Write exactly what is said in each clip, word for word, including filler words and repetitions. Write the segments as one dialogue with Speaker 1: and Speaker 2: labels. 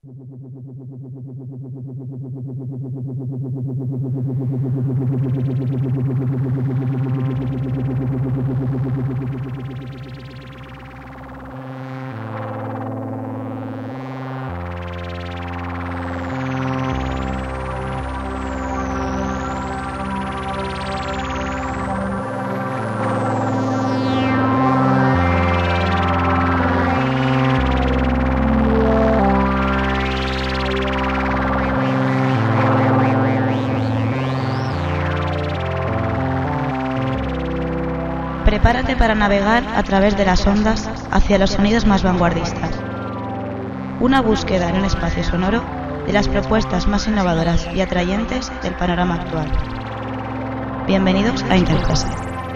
Speaker 1: Prepárate para navegar a través de las ondas hacia los sonidos más vanguardistas. Una búsqueda en un espacio sonoro de las propuestas más innovadoras y atrayentes del panorama actual. Bienvenidos a Interfase.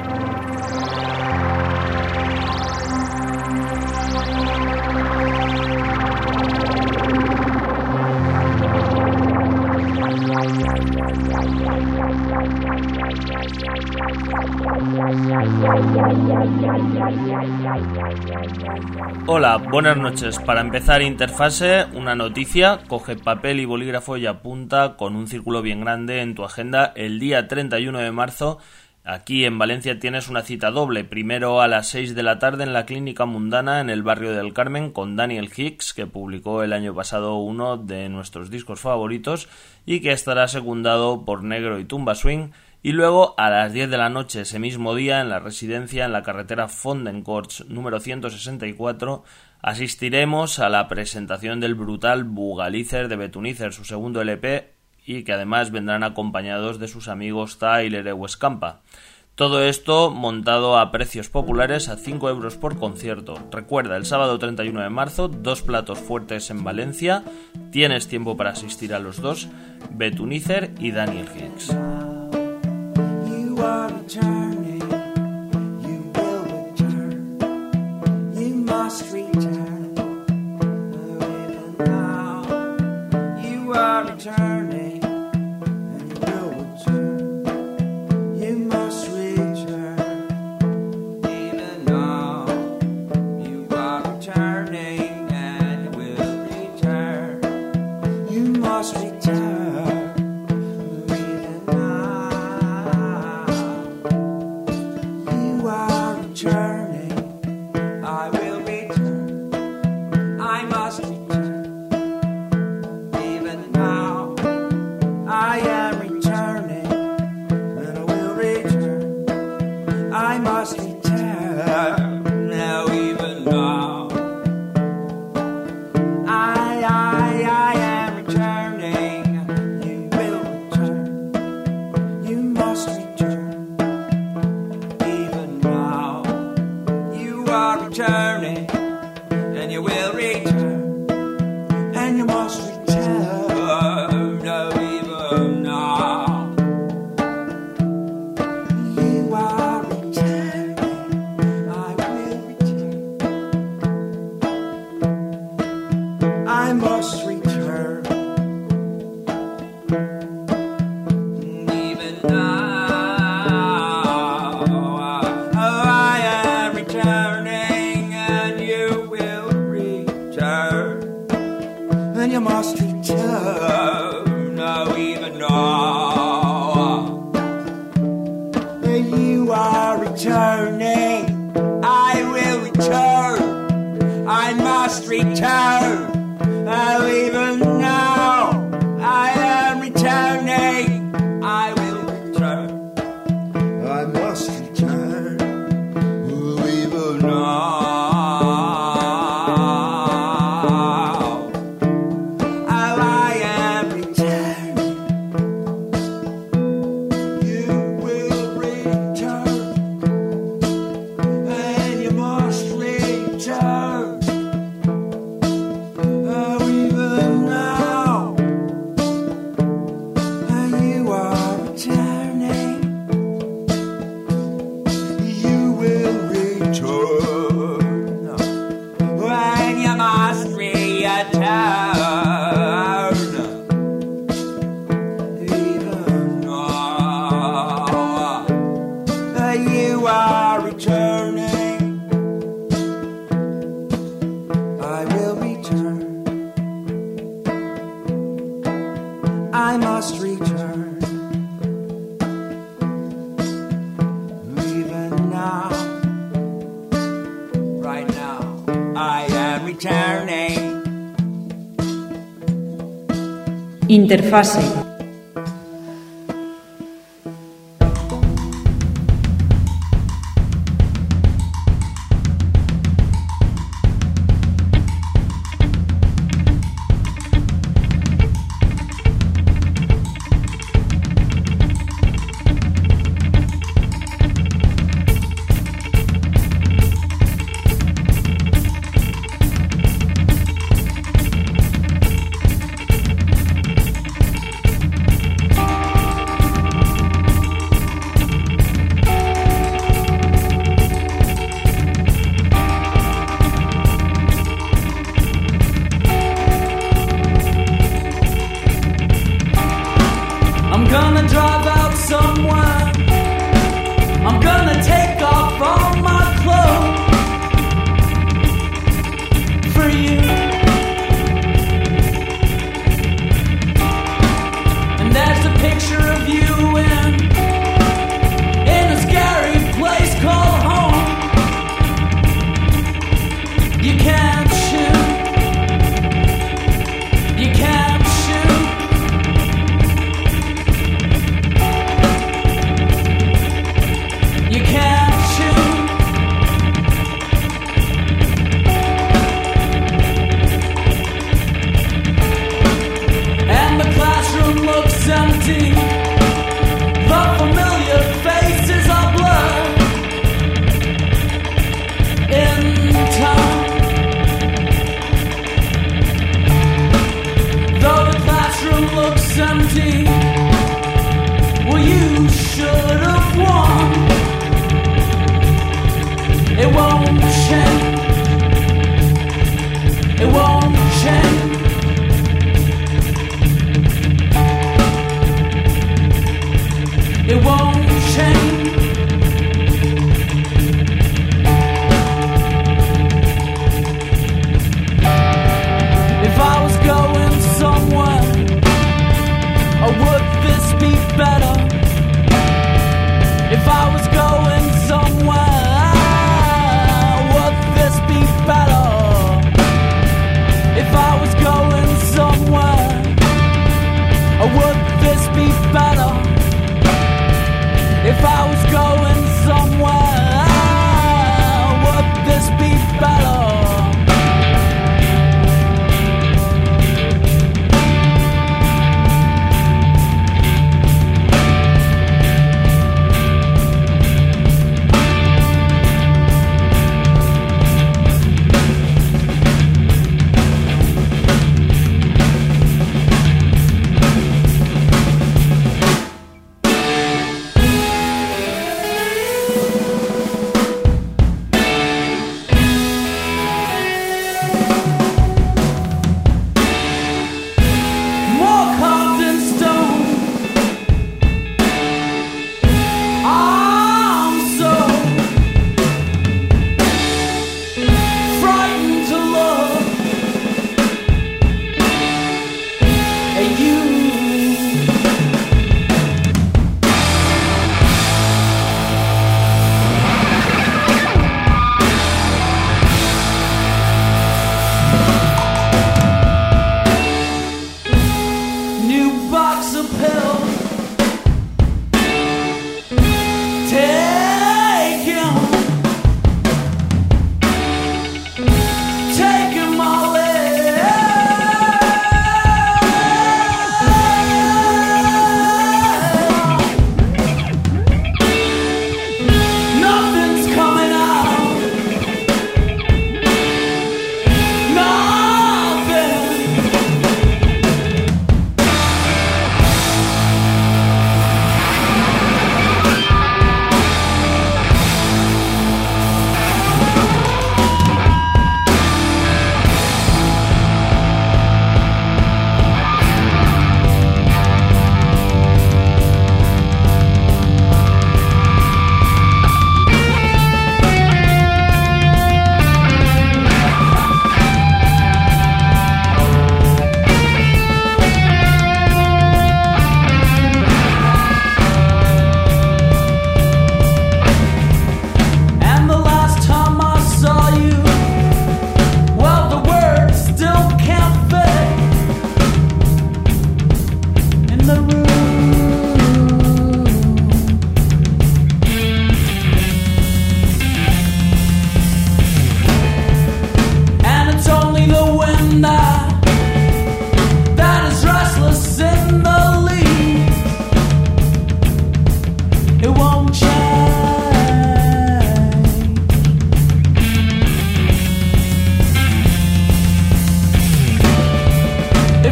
Speaker 2: Hola, buenas noches. Para empezar Interfase, una noticia: coge papel y bolígrafo y apunta con un círculo bien grande en tu agenda. El día treinta y uno de marzo, aquí en Valencia, tienes una cita doble. Primero a las seis de la tarde en la Clínica Mundana, en el barrio del Carmen, con Daniel Hicks, que publicó el año pasado uno de nuestros discos favoritos y que estará secundado por Negro y Tumba Swing. Y luego a las diez de la noche ese mismo día, en la residencia en la carretera Fondencorts número ciento sesenta y cuatro, asistiremos a la presentación del brutal Bugalizer de Betunizer, su segundo L P, y que además vendrán acompañados de sus amigos Tyler e Huescampa. Todo esto montado a precios populares, a cinco euros por concierto. Recuerda, el sábado treinta y uno de marzo, dos platos fuertes en Valencia. Tienes tiempo para asistir a los dos: Betunizer y Daniel Hicks.
Speaker 3: You are returning, you will return, you must return, even now. You are returning, and you will return, you must return, even now. You are returning, and you will return, you must return. must return. Leaving now. Right now, I am returning.
Speaker 4: Interfase.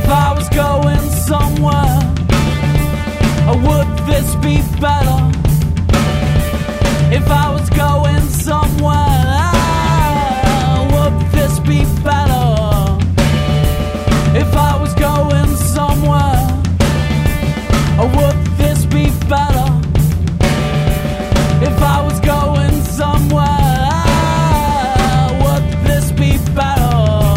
Speaker 5: If I was going somewhere, would this be better? If I was going somewhere, would this be better? If I was going somewhere, would this be better? If I was going somewhere, would this be better?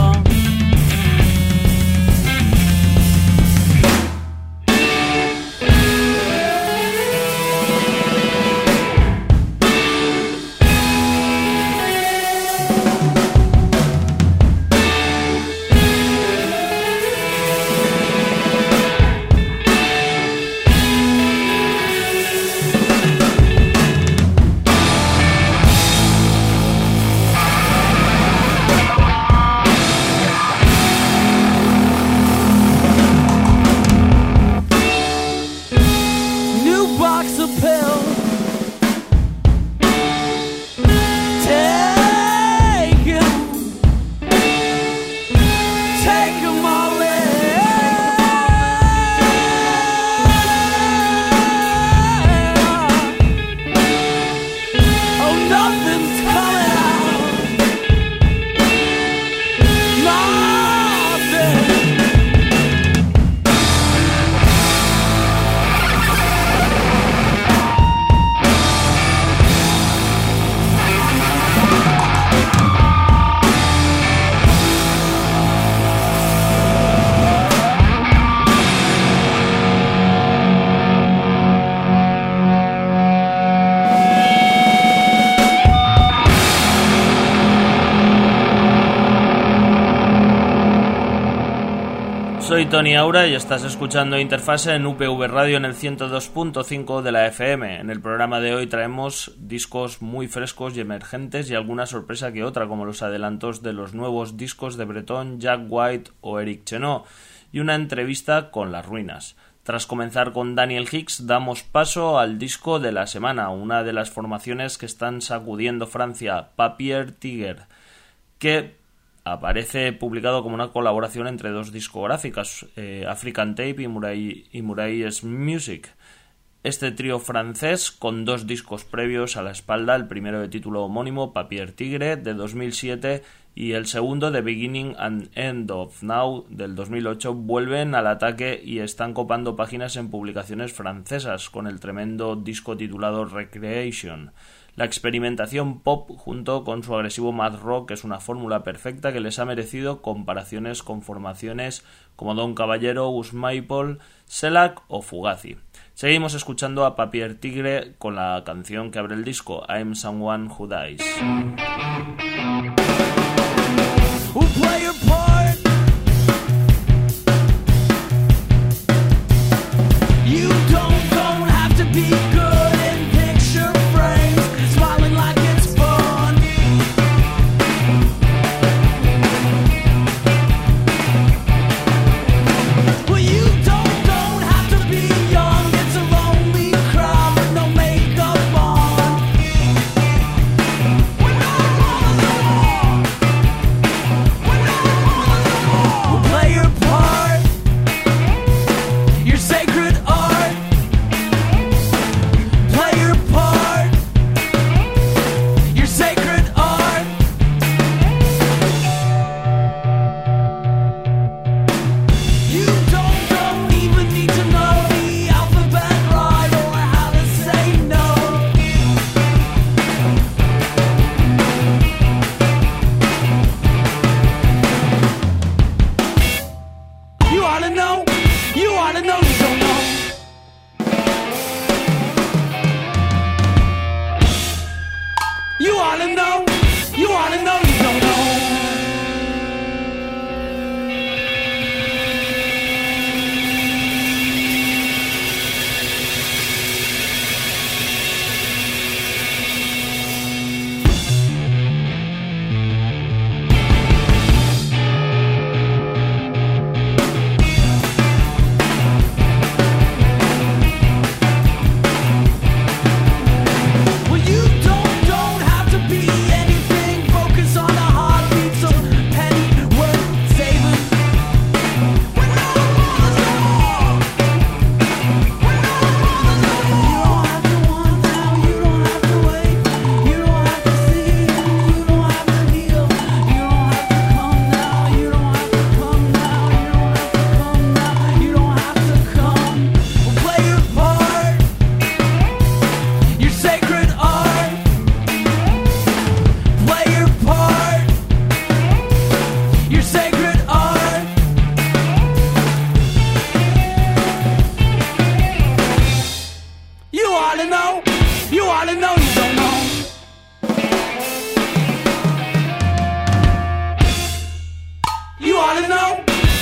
Speaker 2: Soy Tony Aura y estás escuchando Interfase en U P V Radio en el ciento dos punto cinco de la F M. En el programa de hoy traemos discos muy frescos y emergentes y alguna sorpresa que otra, como los adelantos de los nuevos discos de Breton, Jack White o Eric Chenot, y una entrevista con Las Ruinas. Tras comenzar con Daniel Hicks, damos paso al disco de la semana, una de las formaciones que están sacudiendo Francia, Papier Tiger, que aparece publicado como una colaboración entre dos discográficas, eh, African Tape y Muraille, y Muraille's Music. Este trío francés, con dos discos previos a la espalda, el primero de título homónimo, Papier Tigre, de dos mil siete, y el segundo, The Beginning and End of Now, del dos mil ocho, vuelven al ataque y están copando páginas en publicaciones francesas, con el tremendo disco titulado Recreation. La experimentación pop junto con su agresivo mad rock es una fórmula perfecta que les ha merecido comparaciones con formaciones como Don Caballero, Us Maple, Shellac o Fugazi. Seguimos escuchando a Papier Tigre con la canción que abre el disco, I'm Someone Who Dies.
Speaker 5: We'll play your part. You don't, don't have to be good in picture frames, smiling like it's fun. Well, you don't, don't have to be young, it's a lonely crowd with no makeup on. We're not on the wall. We're not on the wall. We'll play your part, your sacred art. Play your part, your sacred art. You don't, don't even need to know the alphabet right or how to say no. You ought to know, you ought to know you don't know. You ought to know, you ought to know you don't know.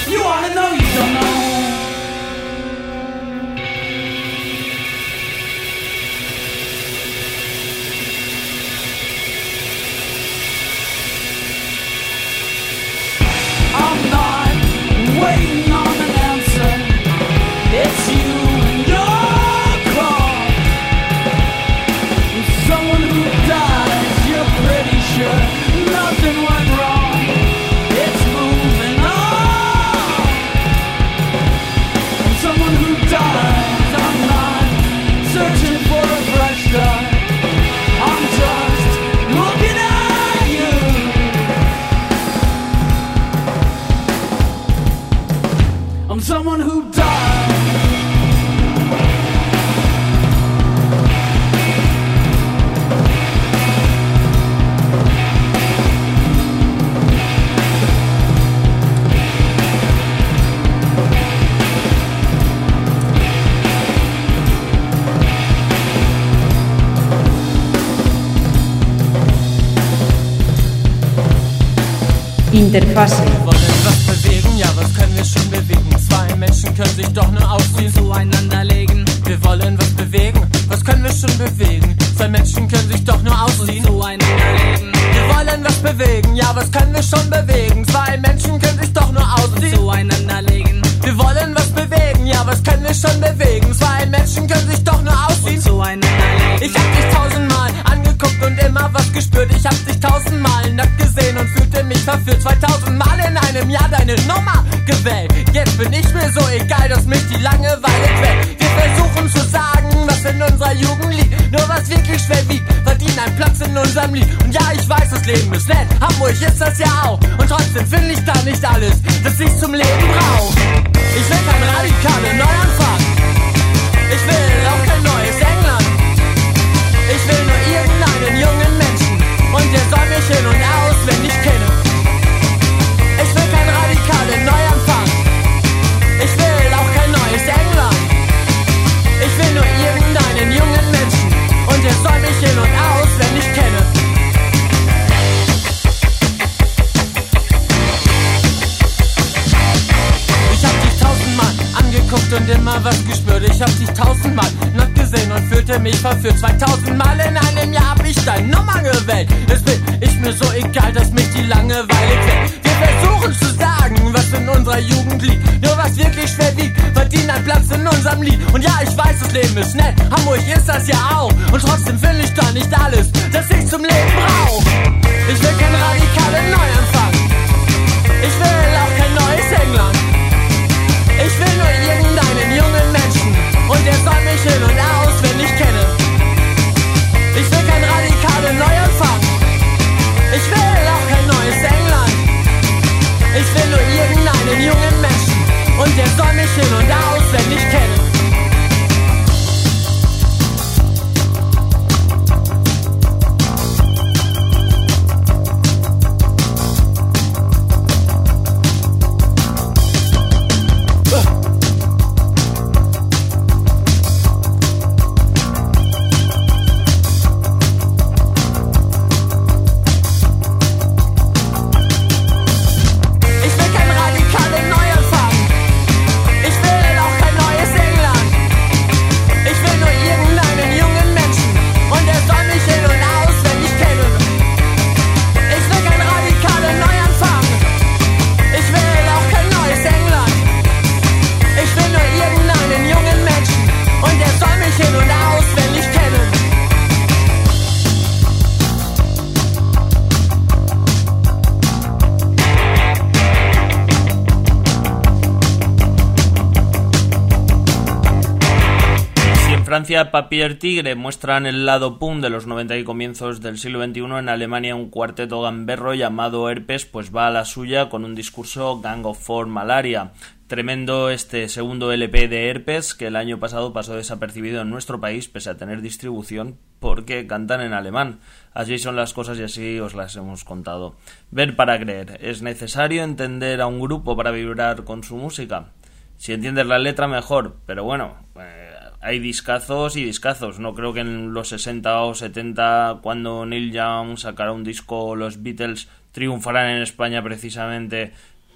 Speaker 5: You wanna know, you don't know. I'm not waiting on an answer. It's you and your call. Someone who dies, you're pretty sure nothing went wrong. It's moving on. And someone who dies, I'm not searching for a fresh start. I'm just looking at you. I'm someone who dies.
Speaker 4: Interfase.
Speaker 6: Wir wollen was bewegen, ja, was können wir schon bewegen? Zwei Menschen können sich doch nur ausziehen, zueinander legen. Wir wollen was bewegen, was können wir schon bewegen? Zwei Menschen können sich doch nur ausziehen, zueinander legen. Wir wollen was bewegen, ja, was können wir schon bewegen? Zwei Menschen können sich doch nur ausziehen, zueinander legen. Wir wollen was bewegen, ja, was können wir schon bewegen? Zwei Menschen können sich doch nur ausziehen, zueinander legen. Ich hab dich tausendmal angeguckt und immer was gespürt. Ich hab dich tausendmal nackt gesehen und fühlte mich verführt. Zweitausendmal in einem Jahr deine Nummer gewählt. Jetzt bin ich mir so egal, dass mich die Langeweile quält. Wir versuchen zu sagen, was in unserer Jugend liegt. Nur was wirklich schwer wiegt, verdient einen Platz in unserem Lied. Und ja, ich weiß, das Leben ist nett, Hamburg ist das ja auch. Und trotzdem finde ich da nicht alles, das ich zum Leben brauch. Ich will kein radikaler Neuanfang. Ich will auch kein neues England. Ich will nur irgendeinen jungen Menschen. Und der soll mich in- und auswendig kennen. Ich will kein radikaler Neuanfang. Ich will auch kein neues England. Ich will nur irgendeinen jungen Menschen. Und der soll mich in- und auswendig kennen. Ich hab dich tausendmal angeguckt und immer was gespürt. Ich hab dich tausendmal nackt gesehen und fühlte mich verführt. Zweitausendmal in einem Jahr hab ich deine Nummer gewählt. Es bin ich mir so egal, dass mich die Langeweile quält. Wir versuchen zu sagen, was in unserer Jugend liegt. Nur was wirklich schwer wiegt, verdient einen Platz in unserem Lied. Und ja, ich weiß, das Leben ist nett, Hamburg ist das ja auch. Und trotzdem finde ich da nicht alles, das ich zum Leben brauch. Ich will kein radikaler Neuanfang. Ich will auch kein neues England. Ich will nur irgendeinen jungen Menschen. Und der soll mich in- und auswendig kennen. Ich will kein radikaler Neuanfang. Ich will auch kein neues England. Ich will nur irgendeinen jungen Menschen. Und der soll mich in- und auswendig kennen.
Speaker 2: Francia, Papier Tigre muestran el lado punk de los noventa y comienzos del siglo veintiuno. En Alemania, un cuarteto gamberro llamado Herpes pues va a la suya con un discurso Gang of Four Malaria. Tremendo este segundo L P de Herpes, que el año pasado pasó desapercibido en nuestro país pese a tener distribución porque cantan en alemán. Así son las cosas y así os las hemos contado. Ver para creer. ¿Es necesario entender a un grupo para vibrar con su música? Si entiendes la letra, mejor, pero bueno, eh, hay discazos y discazos. No creo que en los sesenta o setenta, cuando Neil Young sacara un disco, los Beatles triunfaran en España precisamente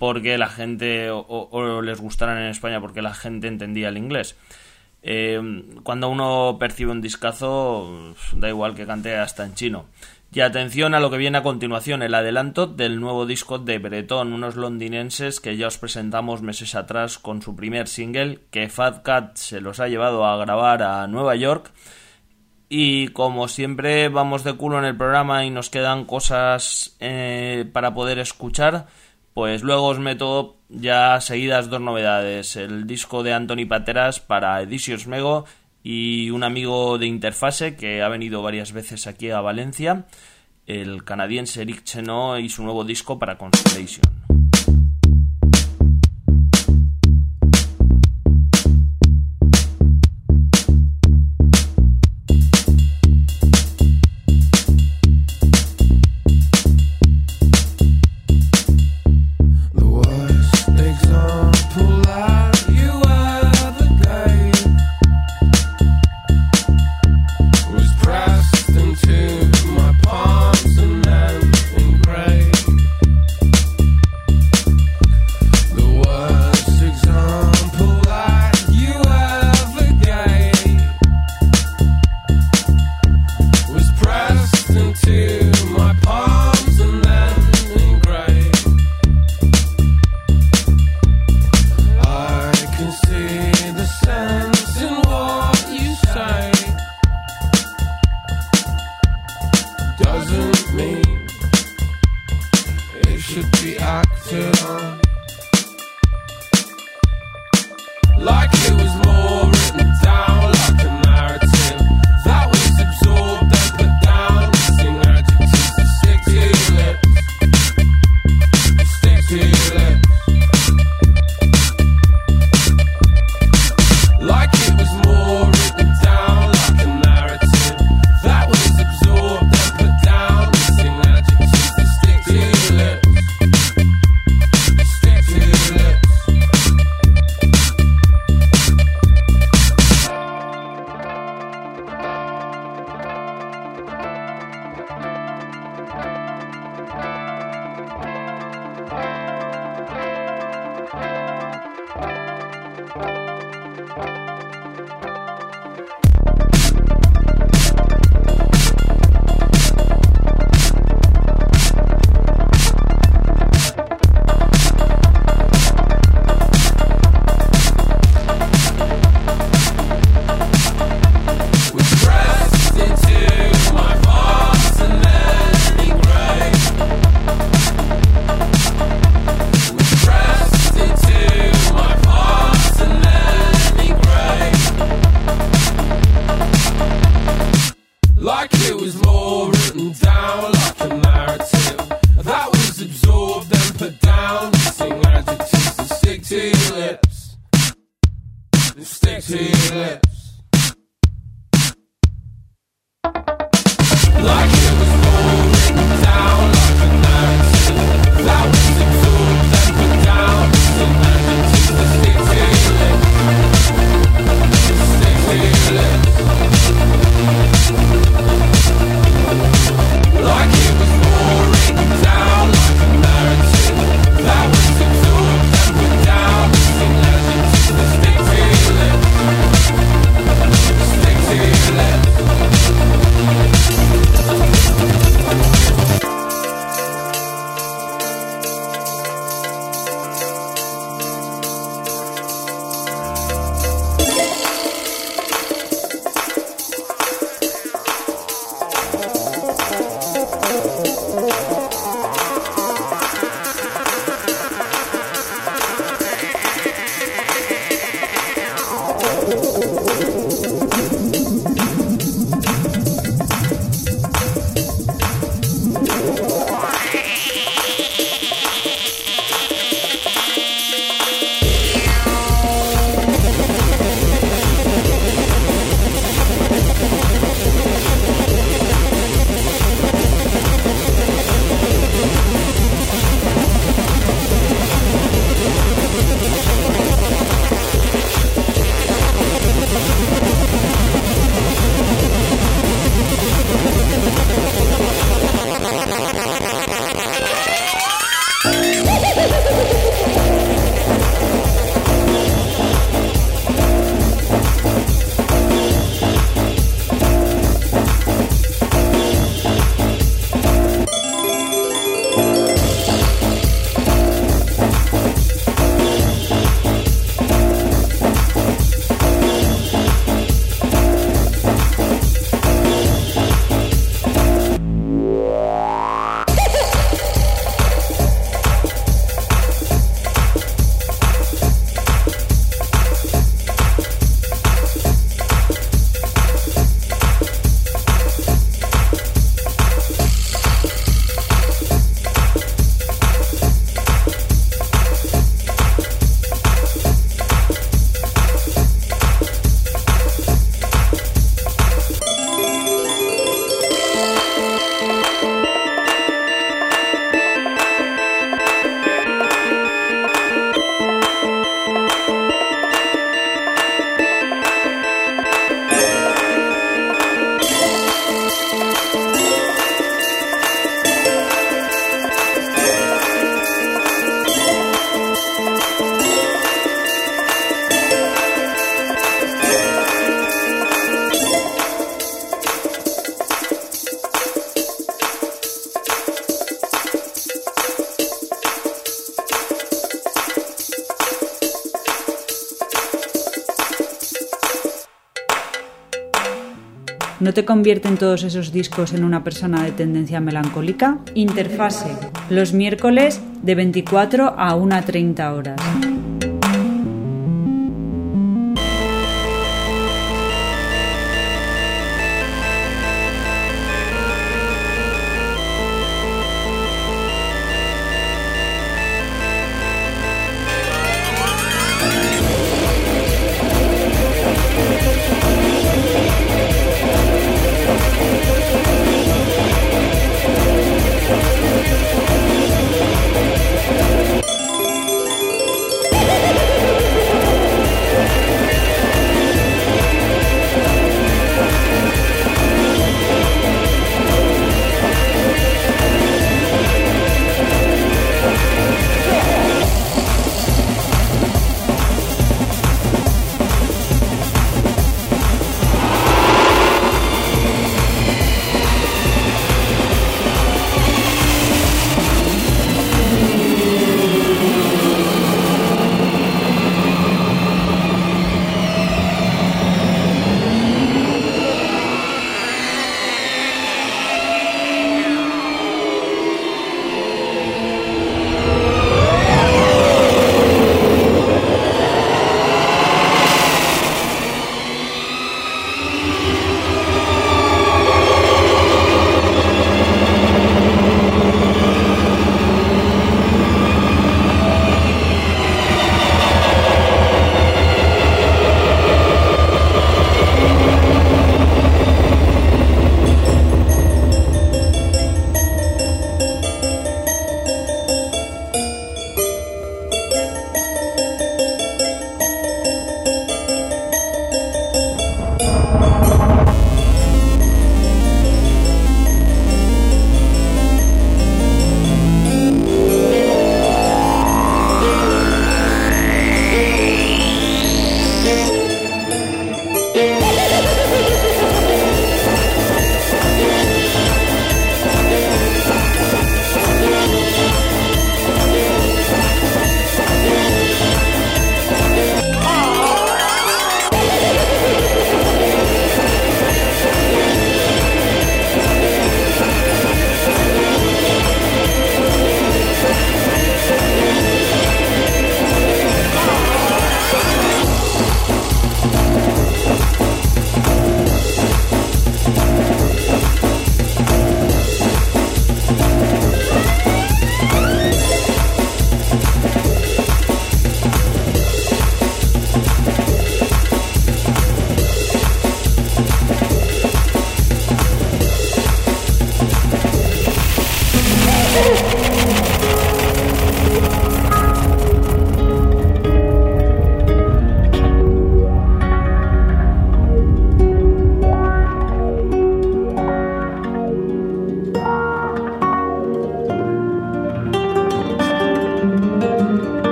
Speaker 2: porque la gente, o, o les gustaran en España porque la gente entendía el inglés. Eh, cuando uno percibe un discazo, da igual que cante hasta en chino. Y atención a lo que viene a continuación, el adelanto del nuevo disco de Bretón, unos londinenses que ya os presentamos meses atrás con su primer single, que Fat Cat se los ha llevado a grabar a Nueva York. Y como siempre vamos de culo en el programa y nos quedan cosas eh, para poder escuchar, pues luego os meto ya seguidas dos novedades: el disco de Antoni Pateras para Editions Mego y un amigo de Interfase que ha venido varias veces aquí a Valencia, el canadiense Eric Chenot, y su nuevo disco para Constellation.
Speaker 4: ¿no te convierten todos esos discos en una persona de tendencia melancólica? Interfase, los miércoles de veinticuatro a una treinta horas.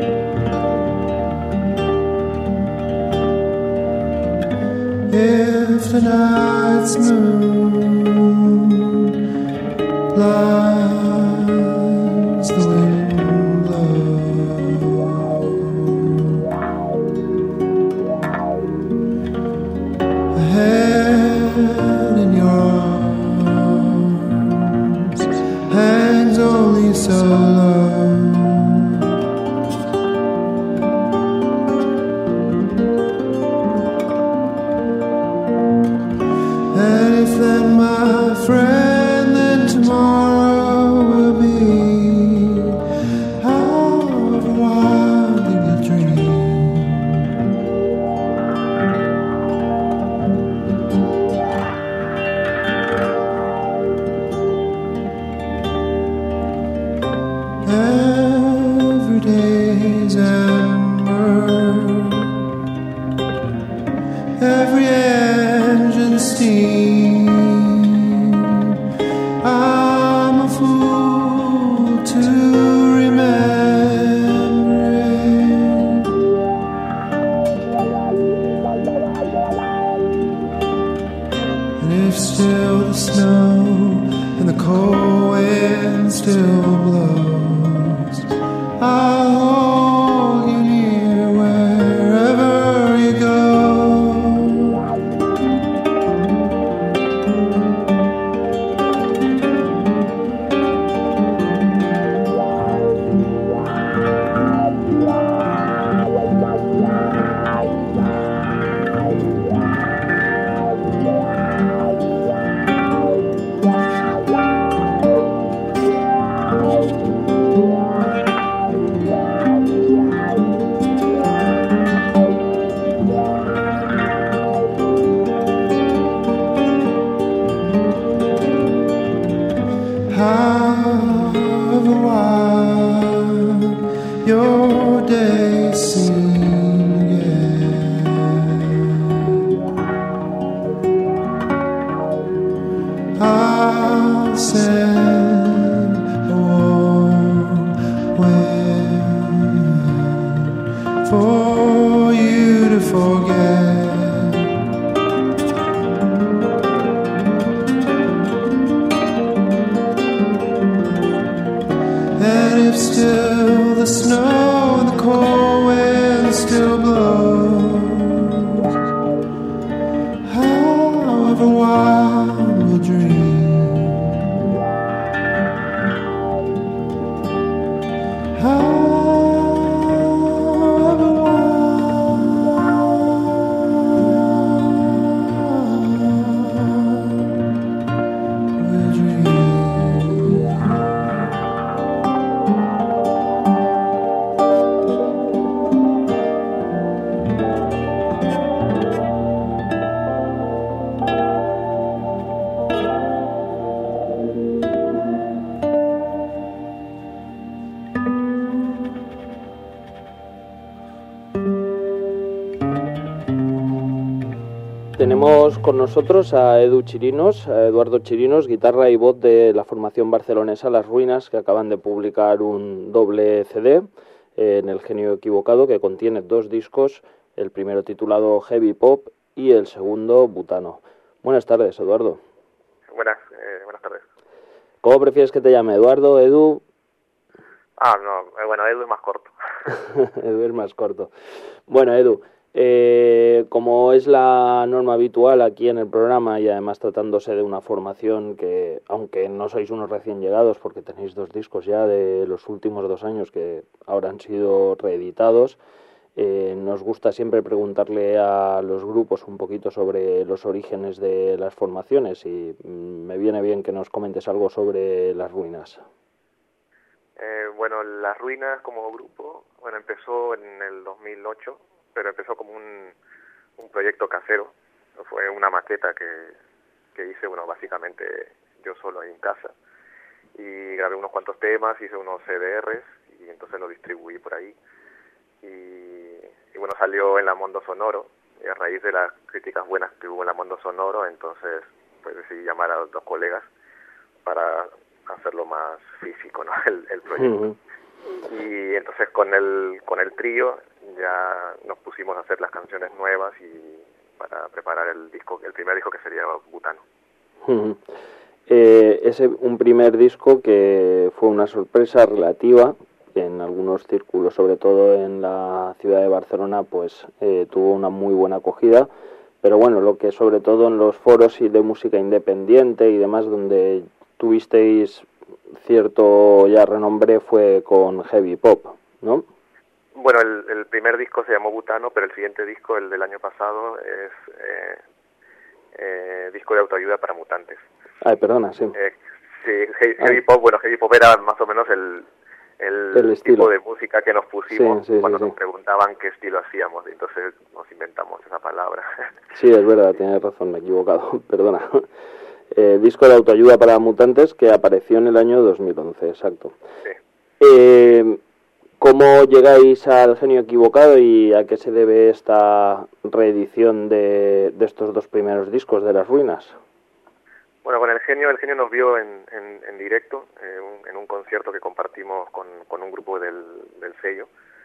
Speaker 7: Yeah. if the night's moon blinds the wind blow. A head in your arms hangs only so low. Then my friend, then tomorrow will be however wild in your dream. Every day's amber, every engine steam. I'm a fool to remember it. And if still the snow and the cold wind still blows, I'll hold you near wherever you go. However wild your days seem, yeah, I'll send a warm wind for you to forget. If still the snow and the cold wind still blows, however wild we'll dream, however wild we'll dream.
Speaker 2: Tenemos con nosotros a Edu Chirinos, a Eduardo Chirinos, guitarra y voz de la formación barcelonesa Las Ruinas, que acaban de publicar un doble C D eh, en El Genio Equivocado, que contiene dos discos, el primero titulado Heavy Pop y el segundo Butano. Buenas tardes, Eduardo.
Speaker 8: Buenas, eh, buenas tardes.
Speaker 2: ¿Cómo prefieres que te llame, Eduardo, Edu?
Speaker 8: Ah, no, eh, bueno, Edu es más corto.
Speaker 2: Edu es más corto. Bueno, Edu, Eh, como es la norma habitual aquí en el programa y además tratándose de una formación que, aunque no sois unos recién llegados porque tenéis dos discos ya de los últimos dos años que ahora han sido reeditados, eh, nos gusta siempre preguntarle a los grupos un poquito sobre los orígenes de las formaciones y mm, me viene bien que nos comentes algo sobre Las Ruinas.
Speaker 8: Eh, bueno, Las Ruinas como grupo, bueno, empezó en el dos mil ocho, pero empezó como un, un proyecto casero. Fue una maqueta que, que hice, bueno, básicamente yo solo ahí en casa. Y grabé unos cuantos temas, hice unos C D Rs y entonces lo distribuí por ahí. Y, y bueno, salió en La Mondo Sonoro. Y a raíz de las críticas buenas que hubo en La Mondo Sonoro, entonces pues decidí llamar a dos colegas para hacerlo más físico, ¿no? el, el proyecto. Uh-huh. Y entonces con el con el trío ya nos pusimos a hacer las canciones nuevas y, para preparar el disco, el primer disco que sería Butano.
Speaker 9: Uh-huh. Eh, ese un primer disco que fue una sorpresa relativa en algunos círculos, sobre todo en la ciudad de Barcelona, pues eh, tuvo una muy buena acogida, pero bueno, lo que sobre todo en los foros y de música independiente y demás, donde tuvisteis cierto ya renombre, fue con Heavy Pop, ¿no?
Speaker 8: Bueno, el, el primer disco se llamó Butano, pero el siguiente disco, el del año pasado, es eh, eh, disco de autoayuda para mutantes.
Speaker 9: Ay, perdona, sí.
Speaker 8: Eh, sí, he, Heavy Pop, bueno, Heavy Pop era más o menos el, el,
Speaker 9: el
Speaker 8: tipo de música que nos pusimos
Speaker 9: sí, sí,
Speaker 8: cuando
Speaker 9: sí,
Speaker 8: nos
Speaker 9: sí.
Speaker 8: preguntaban qué estilo hacíamos, y entonces nos inventamos esa palabra.
Speaker 9: Sí, es verdad, tienes razón, me he equivocado, perdona. Eh, disco de autoayuda para mutantes que apareció en el año dos mil once, exacto.
Speaker 8: Sí.
Speaker 9: Eh, ¿Cómo llegáis al Genio Equivocado y a qué se debe esta reedición de, de estos dos primeros discos de Las Ruinas?
Speaker 8: Bueno, con el Genio, el Genio nos vio en, en, en directo, eh, un, en un concierto que compartimos con, con un grupo del, del sello,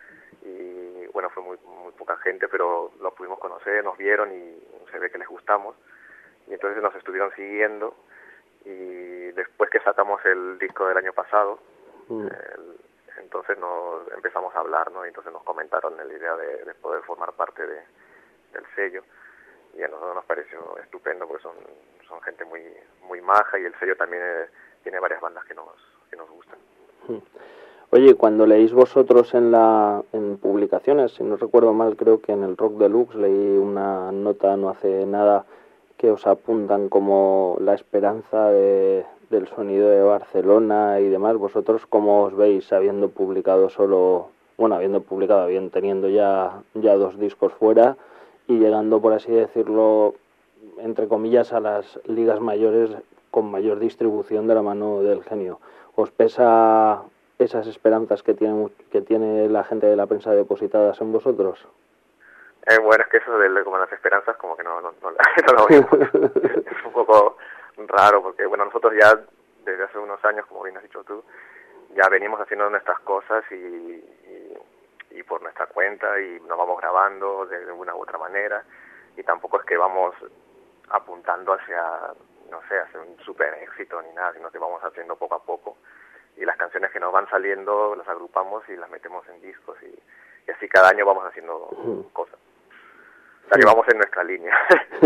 Speaker 8: y bueno, fue muy, muy poca gente, pero los pudimos conocer, nos vieron y se ve que les gustamos, y entonces nos estuvieron siguiendo, y después que sacamos el disco del año pasado, mm. el, entonces nos empezamos a hablar, ¿no? Y entonces nos comentaron la idea de, de poder formar parte de, del sello, y a nosotros nos pareció estupendo, porque son, son gente muy muy maja, y el sello también eh, tiene varias bandas que nos que nos gustan.
Speaker 9: Oye, cuando leéis vosotros en la en publicaciones, si no recuerdo mal, creo que en el Rock Deluxe leí una nota no hace nada que os apuntan como la esperanza de, del sonido de Barcelona y demás. ¿Vosotros cómo os veis habiendo publicado solo, bueno, habiendo publicado, bien, teniendo ya, ya dos discos fuera y llegando, por así decirlo, entre comillas, a las ligas mayores con mayor distribución de la mano del Genio? ¿Os pesa esas esperanzas que tiene, que tiene la gente de la prensa depositadas en vosotros?
Speaker 8: Eh, bueno, es que eso de, de como las esperanzas como que no, no, no, no lo vemos. Es un poco raro porque, bueno, nosotros ya desde hace unos años, como bien has dicho tú, ya venimos haciendo nuestras cosas y, y, y por nuestra cuenta, y nos vamos grabando de, de una u otra manera, y tampoco es que vamos apuntando hacia, no sé, hacia un super éxito ni nada, sino que vamos haciendo poco a poco, y las canciones que nos van saliendo las agrupamos y las metemos en discos, y, y así cada año vamos haciendo cosas. O sea que vamos en nuestra línea.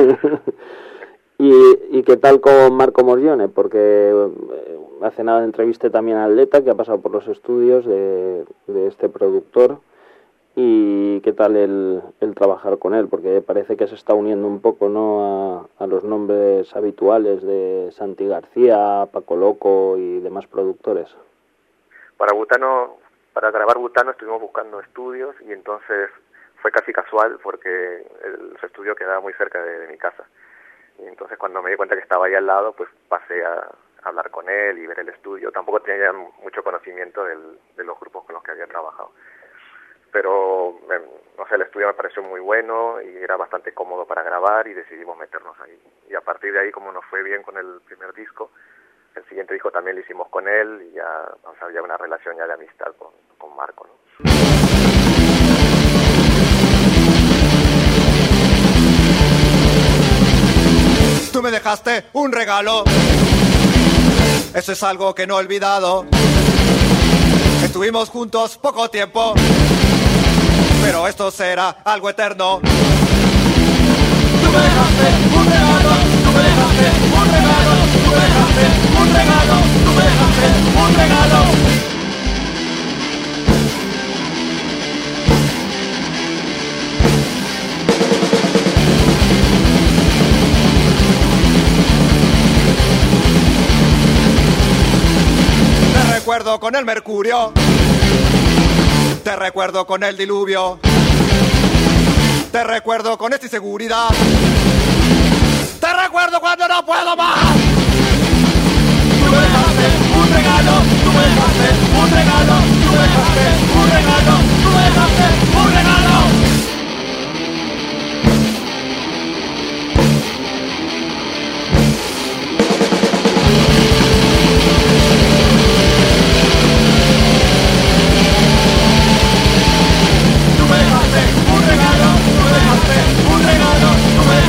Speaker 9: ¿Y, ¿Y qué tal con Marco Morione? Porque hace nada entrevisté también a Atleta, que ha pasado por los estudios de, de este productor. ¿Y qué tal el, el trabajar con él? Porque parece que se está uniendo un poco, ¿no?, a, a los nombres habituales de Santi García, Paco Loco y demás productores.
Speaker 8: Para Butano, para grabar Butano estuvimos buscando estudios, y entonces fue casi casual porque el, su estudio quedaba muy cerca de, de mi casa. Y entonces cuando me di cuenta que estaba ahí al lado, pues pasé a, a hablar con él y ver el estudio. Tampoco tenía mucho conocimiento del, de los grupos con los que había trabajado. Pero, eh, no sé, el estudio me pareció muy bueno y era bastante cómodo para grabar, y decidimos meternos ahí. Y a partir de ahí, como nos fue bien con el primer disco, el siguiente disco también lo hicimos con él, y ya, o sea, había una relación ya de amistad con, con Marco, ¿no?
Speaker 10: Tú me dejaste un regalo, eso es algo que no he olvidado. Estuvimos juntos poco tiempo, pero esto será algo eterno. Tú me dejaste un regalo, tú me dejaste un regalo, tú me dejaste un regalo, tú me dejaste un regalo. Te recuerdo con el mercurio, te recuerdo con el diluvio, te recuerdo con esta inseguridad, te recuerdo cuando no puedo más. Tú me dejaste un regalo, tú me dejaste un regalo, tú me dejaste un regalo, tú me dejaste un regalo. Tú me dejaste un regalo, tú me dejaste un regalo, tú me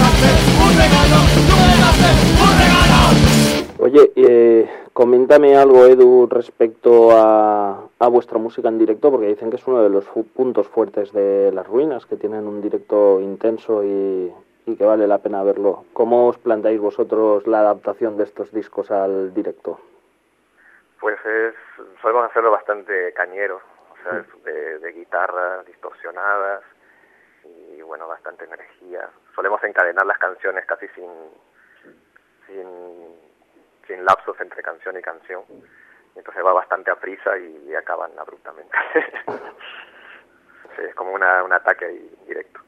Speaker 9: coméntame algo, Edu, respecto a, a vuestra música en directo, porque dicen que es uno de los fu- puntos fuertes de Las Ruinas, que tienen un directo intenso y, y que vale la pena verlo. ¿Cómo os planteáis vosotros la adaptación de estos discos al directo?
Speaker 8: Pues es, solemos hacerlo bastante cañero, o sea, de, de guitarras distorsionadas y bueno, bastante energía. Solemos encadenar las canciones casi sin, sin, sin lapsos entre canción y canción. Entonces va bastante a prisa y, y acaban abruptamente. Sí, es como una, un ataque ahí directo.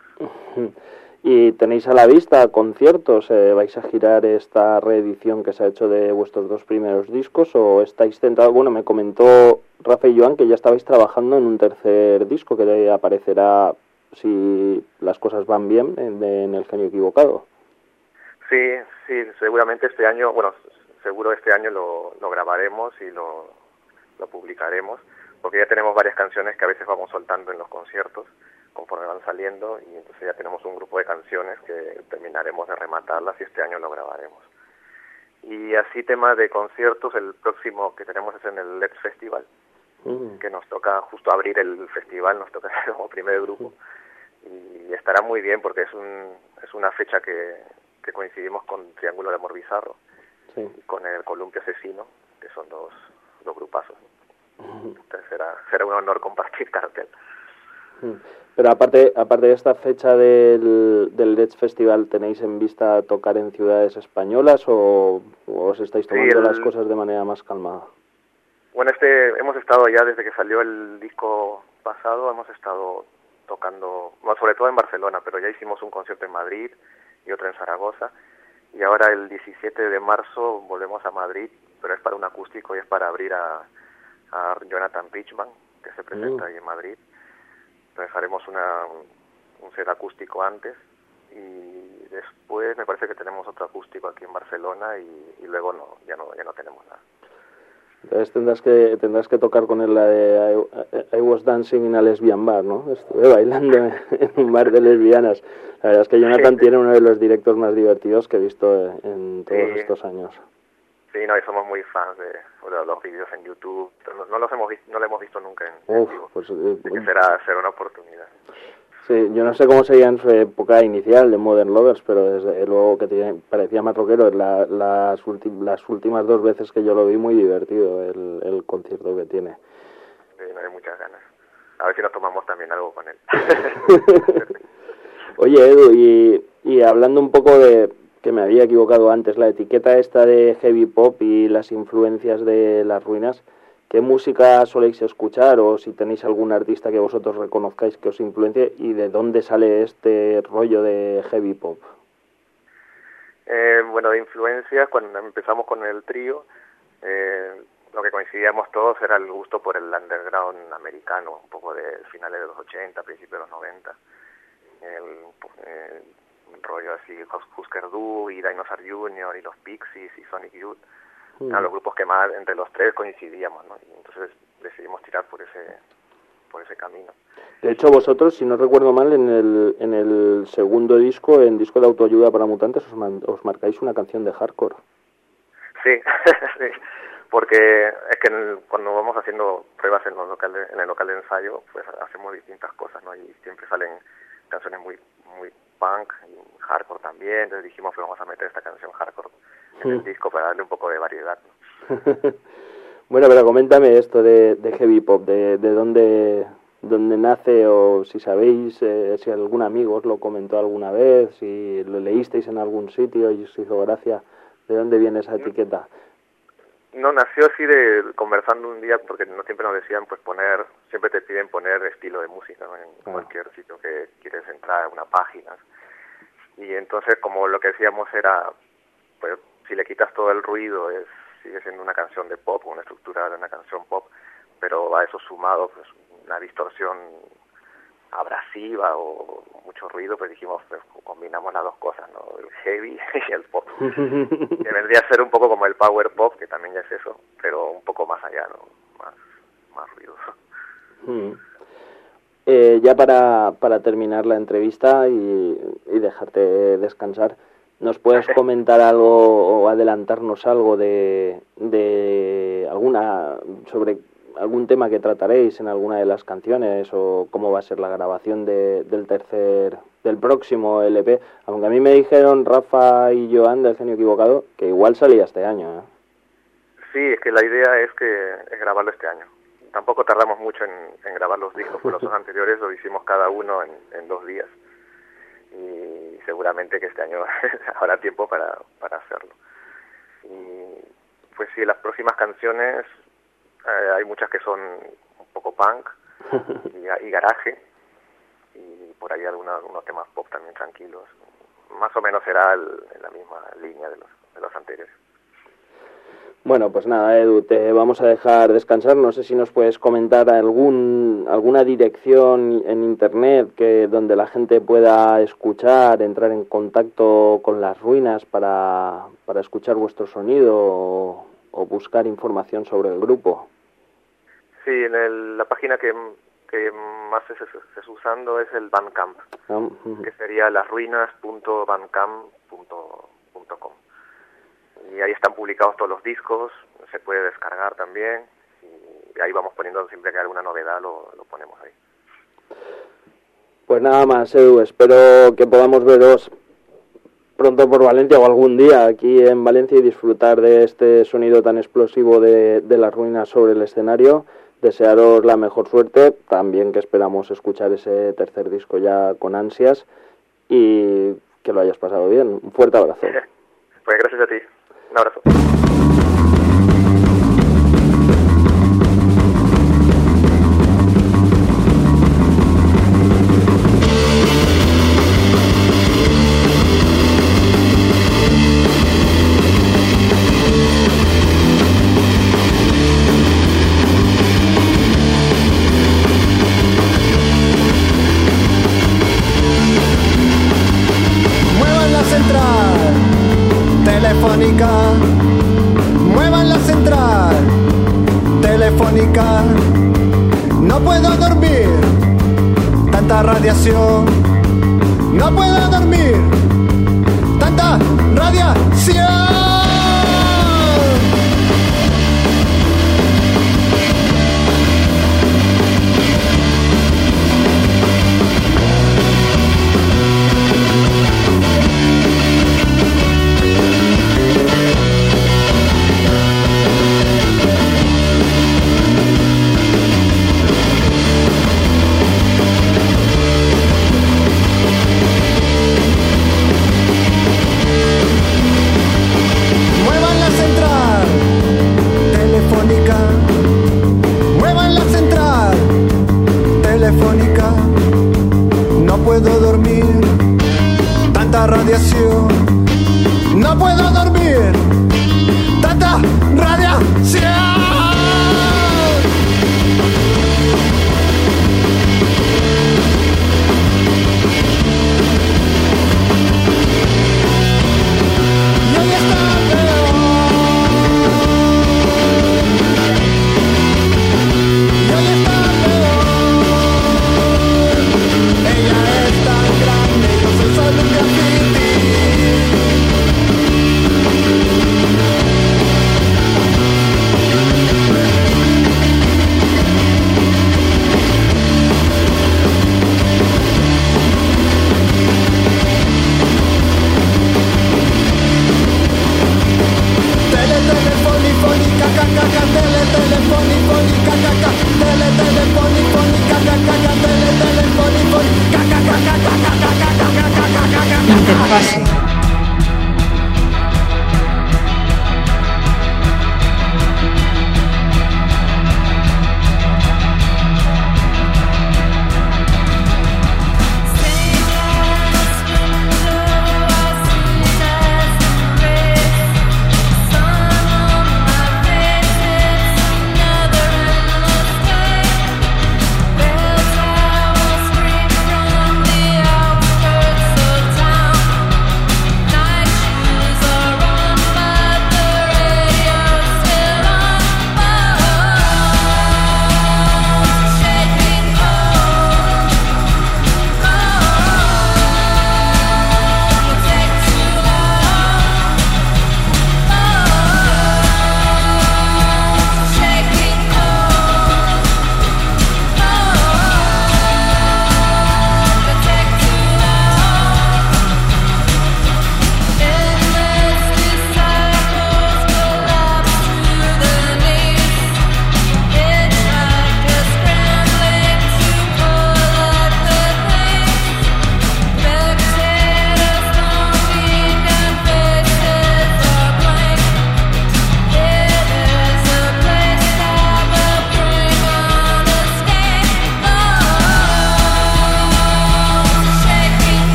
Speaker 9: ¿Y tenéis a la vista conciertos? Eh, ¿Vais a girar esta reedición que se ha hecho de vuestros dos primeros discos o estáis centrados? Bueno, me comentó Rafa y Joan que ya estabais trabajando en un tercer disco que aparecerá, si las cosas van bien, en, en El Genio Equivocado.
Speaker 8: Sí, sí, seguramente este año, bueno, seguro este año lo, lo grabaremos y lo, lo publicaremos, porque ya tenemos varias canciones que a veces vamos soltando en los conciertos conforme van saliendo, y entonces ya tenemos un grupo de canciones que terminaremos de rematarlas y este año lo grabaremos. Y así, tema de conciertos, el próximo que tenemos es en el Let's Festival, mm. que nos toca justo abrir el festival, nos toca ser como primer grupo, mm. y estará muy bien porque es un es una fecha que, que coincidimos con Triángulo de Amor Bizarro, sí. y con el Columpio Asesino, que son dos, dos grupazos. Mm. Entonces será, será un honor compartir cartel.
Speaker 9: Pero aparte aparte de esta fecha del, del Let's Festival, ¿tenéis en vista tocar en ciudades españolas o, o os estáis tomando sí, el... las cosas de manera más calmada?
Speaker 8: Bueno, este hemos estado ya desde que salió el disco pasado, hemos estado tocando, bueno, sobre todo en Barcelona, pero ya hicimos un concierto en Madrid y otro en Zaragoza, y ahora el diecisiete de marzo volvemos a Madrid, pero es para un acústico y es para abrir a, a Jonathan Richman, que se presenta mm. ahí en Madrid. Entonces haremos una, un set acústico antes y después me parece que tenemos otro acústico aquí en Barcelona y, y luego no ya no ya no tenemos nada.
Speaker 9: Entonces tendrás que tendrás que tocar con él la de I, I was dancing in a lesbian bar, ¿no? Estuve bailando en un bar de lesbianas. La verdad es que Jonathan sí, tiene uno de los directos más divertidos que he visto en todos sí. estos años.
Speaker 8: Sí, no, y somos muy fans de, de los vídeos en YouTube. No, no los hemos visto, no lo hemos visto nunca en, Uf, en vivo. Pues, eh, Así que será, será una oportunidad.
Speaker 9: Sí, yo no sé cómo sería en su época inicial de Modern Lovers, pero desde luego que tiene, parecía más rockero. La, las, ulti, las últimas dos veces que yo lo vi, muy divertido el, el concierto que tiene.
Speaker 8: Sí, no hay muchas ganas. A ver si nos tomamos también algo con él.
Speaker 9: Oye, Edu, y, y hablando un poco de... que me había equivocado antes, la etiqueta esta de heavy pop y las influencias de Las Ruinas, ¿qué música soléis escuchar o si tenéis algún artista que vosotros reconozcáis que os influencie y de dónde sale este rollo de heavy pop?
Speaker 8: Eh, bueno, de influencias, cuando empezamos con el trío, eh, lo que coincidíamos todos era el gusto por el underground americano, un poco de finales de los ochenta, principios de los noventa. El, eh, un rollo así, Husker Du y Dinosaur Junior y los Pixies y Sonic Youth, mm. eran los grupos que más entre los tres coincidíamos, ¿no? Y entonces decidimos tirar por ese por ese camino.
Speaker 9: De hecho, vosotros, si no recuerdo mal, en el en el segundo disco, en disco de autoayuda para mutantes, os, man, os marcáis una canción de hardcore.
Speaker 8: Sí, sí, porque es que en el, cuando vamos haciendo pruebas en, los locales, en el local de ensayo, pues hacemos distintas cosas, ¿no? Y siempre salen canciones muy muy punk y hardcore también, entonces dijimos que vamos a meter esta canción hardcore en el disco para darle un poco de variedad, ¿no?
Speaker 9: Bueno, pero coméntame esto de, de heavy pop, de, de dónde, dónde nace o si sabéis, eh, si algún amigo os lo comentó alguna vez, si lo leísteis en algún sitio y os hizo gracia, ¿de dónde viene esa etiqueta?
Speaker 8: No, nació así de conversando un día, porque no siempre nos decían, pues poner, siempre te piden poner estilo de música, ¿no? En ah. cualquier sitio que quieres entrar a una página. Y entonces, como lo que decíamos era, pues si le quitas todo el ruido, es sigue siendo una canción de pop, una estructura de una canción pop, pero a eso sumado, pues una distorsión abrasiva o mucho ruido, pues dijimos, pues combinamos las dos cosas, ¿no? El heavy y el pop. Que vendría a ser un poco como el power pop, que también ya es eso, pero un poco más allá, ¿no? Más, más ruidoso.
Speaker 9: Mm. Eh, ya para, para terminar la entrevista y, y dejarte descansar, ¿Nos puedes comentar algo o adelantarnos algo de, de alguna sobre algún tema que trataréis en alguna de las canciones o cómo va a ser la grabación de, del tercer del próximo L P? Aunque a mí me dijeron Rafa y Joan del Genio Equivocado que igual salía este año, ¿eh?
Speaker 8: Sí, es que la idea es que es grabarlo este año. Tampoco tardamos mucho en, en grabar los discos, porque los dos anteriores lo hicimos cada uno en, en dos días. Y seguramente que este año habrá tiempo para, para hacerlo. Y pues sí, las próximas canciones, eh, hay muchas que son un poco punk y, y garaje, y por ahí alguna, algunos temas pop también tranquilos. Más o menos será el, en la misma línea de los, de los anteriores.
Speaker 9: Bueno, pues nada, Edu, te vamos a dejar descansar. No sé si nos puedes comentar algún alguna dirección en internet que donde la gente pueda escuchar, entrar en contacto con Las Ruinas para, para escuchar vuestro sonido o, o buscar información sobre el grupo.
Speaker 8: Sí, en el, la página que, que más se está usando es el Bandcamp, uh-huh. que sería lasruinas punto bandcamp punto com. Y ahí están publicados todos los discos, se puede descargar también, y ahí vamos poniendo, siempre que hay alguna novedad lo, lo ponemos ahí.
Speaker 9: Pues nada más, Edu, espero que podamos veros pronto por Valencia o algún día aquí en Valencia y disfrutar de este sonido tan explosivo de, de Las Ruinas sobre el escenario. Desearos la mejor suerte, también que esperamos escuchar ese tercer disco ya con ansias y que lo hayas pasado bien. Un fuerte abrazo.
Speaker 8: Pues gracias a ti. Un abrazo.
Speaker 10: Muevan la central telefónica, muevan la central telefónica. No puedo dormir, tanta radiación. No puedo dormir, tanta radiación. Muevan la central telefónica. No puedo dormir, tanta radiación. No puedo dormir, tanta radiación. Ella es tan grande, yo soy solo un graffiti.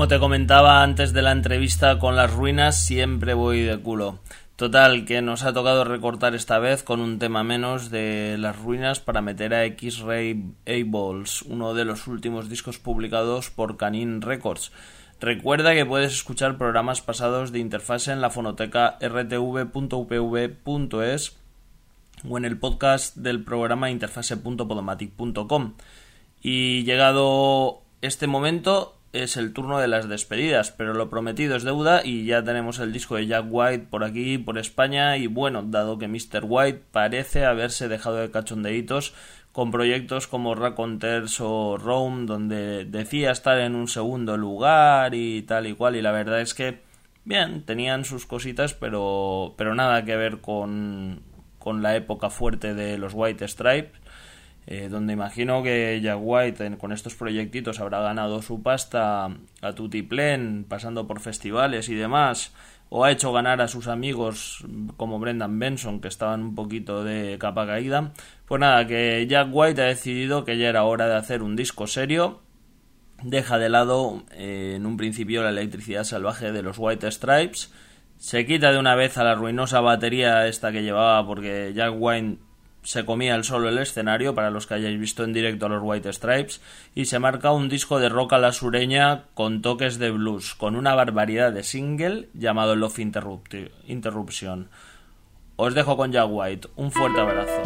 Speaker 2: como te comentaba antes de la entrevista, con las ruinas siempre voy de culo. Total, que nos ha tocado recortar esta vez con un tema menos de las ruinas para meter a X-Ray Eyeballs, uno de los últimos discos publicados por Canine Records. Recuerda que puedes escuchar programas pasados de Interfase en la fonoteca r t v punto u p v punto e s o en el podcast del programa interfase punto podomatic punto com. Y llegado este momento es el turno de las despedidas, pero lo prometido es deuda y ya tenemos el disco de Jack White por aquí, por España, y bueno, dado que mister White parece haberse dejado de cachondeitos con proyectos como Raconteurs o Rome, donde decía estar en un segundo lugar y tal y cual, y la verdad es que, bien, tenían sus cositas, pero, pero nada que ver con, con la época fuerte de los White Stripes. Eh, donde imagino que Jack White en, con estos proyectitos habrá ganado su pasta a tutiplén, pasando por festivales y demás, o ha hecho ganar a sus amigos como Brendan Benson, que estaban un poquito de capa caída. Pues nada, que Jack White ha decidido que ya era hora de hacer un disco serio. Deja de lado eh, en un principio la electricidad salvaje de los White Stripes, se quita de una vez a la ruinosa batería esta que llevaba, porque Jack White se comía el solo el escenario, para los que hayáis visto en directo a los White Stripes, y se marca un disco de rock a la sureña con toques de blues, con una barbaridad de single llamado Love Interrupt- Interruption. Os dejo con Jack White, un fuerte abrazo.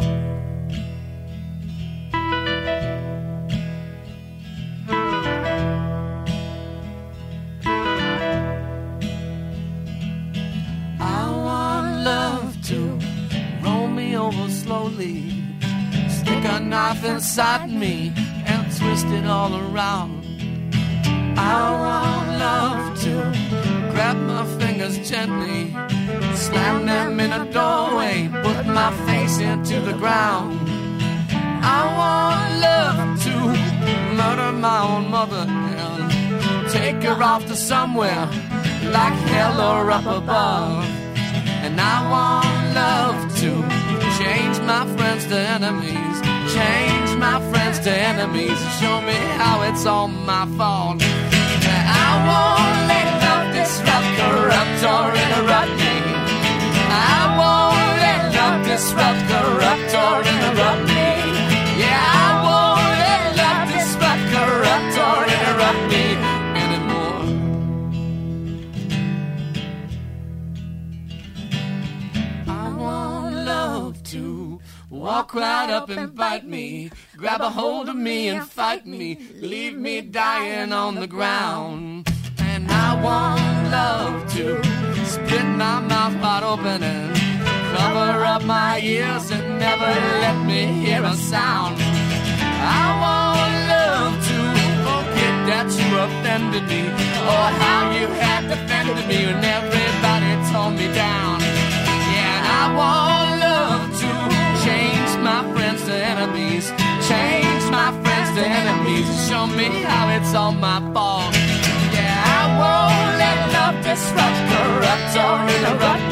Speaker 6: Slowly stick a knife inside me and twist it all around. I want love to grab my fingers gently, slam them in a doorway, put my face into the ground. I want love to murder my own mother and take her off to somewhere like hell or up above. And I want love to change my friends to enemies, change my friends to enemies, show me how it's all my fault. I won't let love disrupt, corrupt or interrupt me. I won't let love disrupt, corrupt or interrupt me. Yeah, I won't let love disrupt, corrupt or interrupt me anymore. I want love to walk right up and bite me, grab a hold of me and fight me, leave me dying on the ground. And I want love to split my mouth wide open and cover up my ears and never let me hear a sound. I want love to forget that you offended me, or how you had defended me when everybody tore me down. Yeah, and I want love to change my friends to enemies, change my friends to enemies, show me how it's all my fault. Yeah, I won't let love disrupt, corrupt or interrupt